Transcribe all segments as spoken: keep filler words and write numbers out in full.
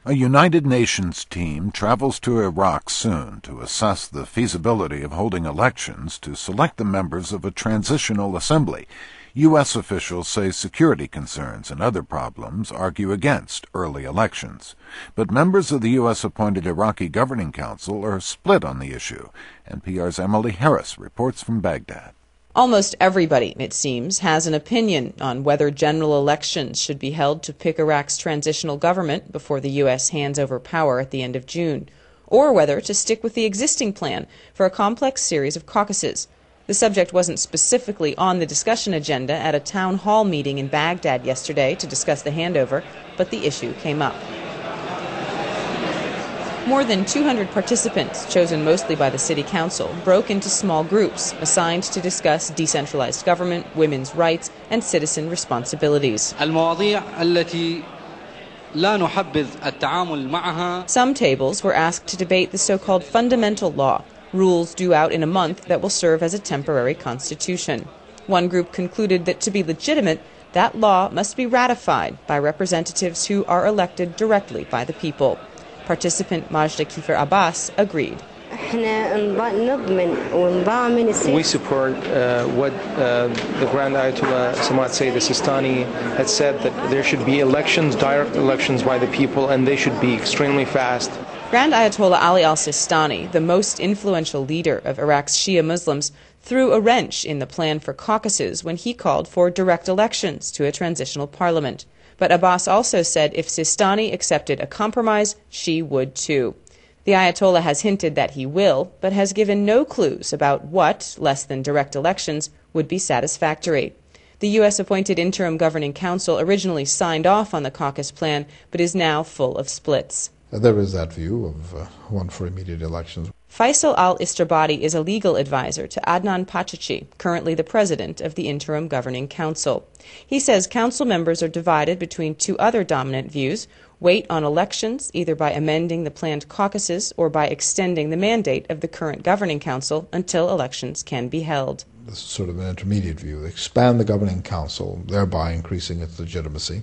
A United Nations team travels to Iraq soon to assess the feasibility of holding elections to select the members of a transitional assembly. U S officials say security concerns and other problems argue against early elections. But members of the U S-appointed Iraqi Governing Council are split on the issue. N P R's Emily Harris reports from Baghdad. Almost everybody, it seems, has an opinion on whether general elections should be held to pick Iraq's transitional government before the U S hands over power at the end of June, or whether to stick with the existing plan for a complex series of caucuses. The subject wasn't specifically on the discussion agenda at a town hall meeting in Baghdad yesterday to discuss the handover, but the issue came up. More than two hundred participants, chosen mostly by the city council, broke into small groups assigned to discuss decentralized government, women's rights, and citizen responsibilities. Some tables were asked to debate the so-called fundamental law, rules due out in a month that will serve as a temporary constitution. One group concluded that to be legitimate, that law must be ratified by representatives who are elected directly by the people. Participant Majda Kifir Abbas agreed. We support uh, what uh, the Grand Ayatollah Samad Sayyid Sistani had said, that there should be elections, direct elections by the people, and they should be extremely fast. Grand Ayatollah Ali al-Sistani, the most influential leader of Iraq's Shia Muslims, threw a wrench in the plan for caucuses when he called for direct elections to a transitional parliament. But Abbas also said if Sistani accepted a compromise, she would too. The Ayatollah has hinted that he will, but has given no clues about what, less than direct elections, would be satisfactory. The U S-appointed Interim Governing Council originally signed off on the caucus plan, but is now full of splits. There is that view of uh, one for immediate elections. Faisal al-Istrabadi is a legal advisor to Adnan Pachachi, currently the president of the Interim Governing Council. He says council members are divided between two other dominant views: wait on elections, either by amending the planned caucuses or by extending the mandate of the current Governing Council until elections can be held. This is sort of an intermediate view. Expand the Governing Council, thereby increasing its legitimacy,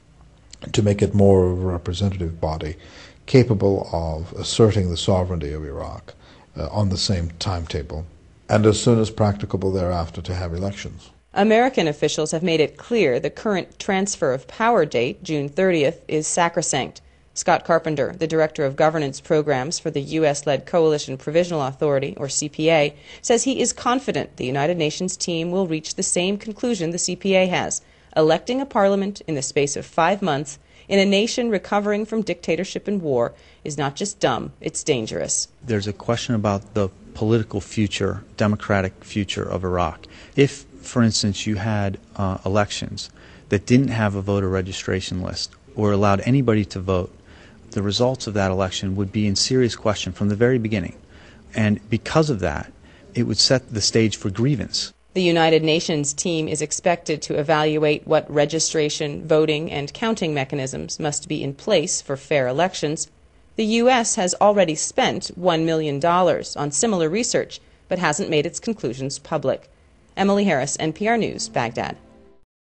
to make it more of a representative body capable of asserting the sovereignty of Iraq uh, on the same timetable, and as soon as practicable thereafter to have elections. American officials have made it clear the current transfer of power date, June thirtieth, is sacrosanct. Scott Carpenter, the Director of Governance Programs for the U S-led Coalition Provisional Authority, or C P A, says he is confident the United Nations team will reach the same conclusion the C P A has: electing a parliament in the space of five months in a nation recovering from dictatorship and war is not just dumb, it's dangerous. There's a question about the political future, democratic future of Iraq. If, for instance, you had uh, elections that didn't have a voter registration list or allowed anybody to vote, the results of that election would be in serious question from the very beginning. And because of that, it would set the stage for grievance. The United Nations team is expected to evaluate what registration, voting, and counting mechanisms must be in place for fair elections. The U S has already spent one million dollars on similar research, but hasn't made its conclusions public. Emily Harris, N P R News, Baghdad.